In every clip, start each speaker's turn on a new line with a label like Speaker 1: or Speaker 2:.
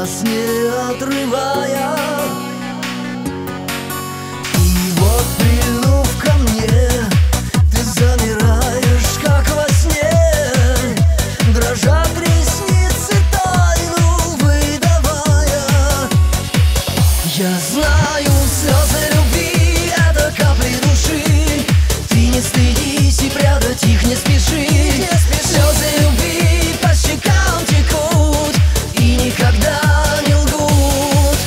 Speaker 1: глаз не отрывая. И вот, прильнув ко мне, ты замираешь, как во сне. Дрожат ресницы, тайну выдавая. Я знаю, слезы любви — это капли души. Ты не стыдись и прятать их не спеши. Слезы любви по щекам текут и никогда не лгут.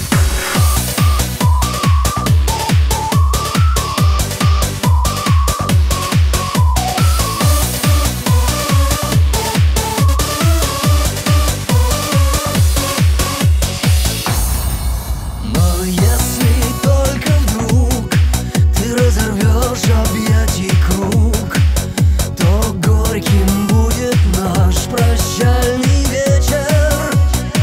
Speaker 1: Но если только вдруг ты разорвешь объятий круг, то горьким будет наш прощальный вечер.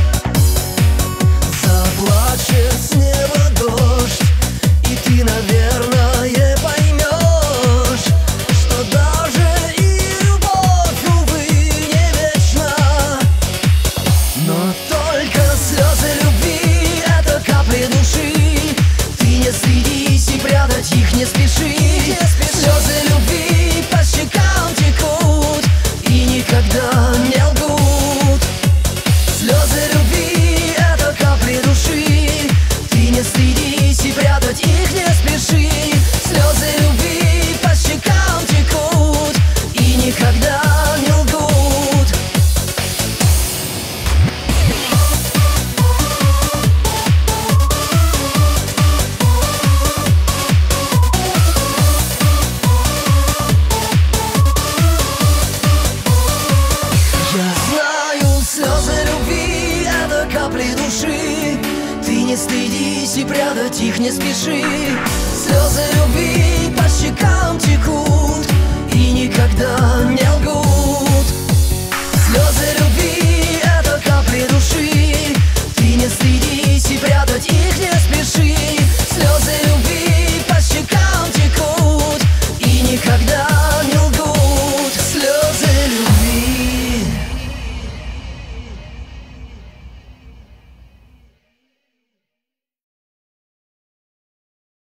Speaker 1: Заплачет с неба дождь, и ты, наверное, поймешь, что даже и любовь, увы, не вечна. Но только слезы любви — это капли души. Ты не стыдись и прятать их не спеши. Слезы любви по щекам текут и никогда не лгут. Слезы любви — это капли души. Ты не стыдись и прятать их не спеши. Слезы любви по щекам текут и никогда не лгут. Я знаю, слезы любви — это капли души. Ты не стыдись и прятать их не спеши. Слезы любви по щекам текут и никогда не лгут. Слезы любви — это капли души. Ты не стыдись и прятать их не спеши.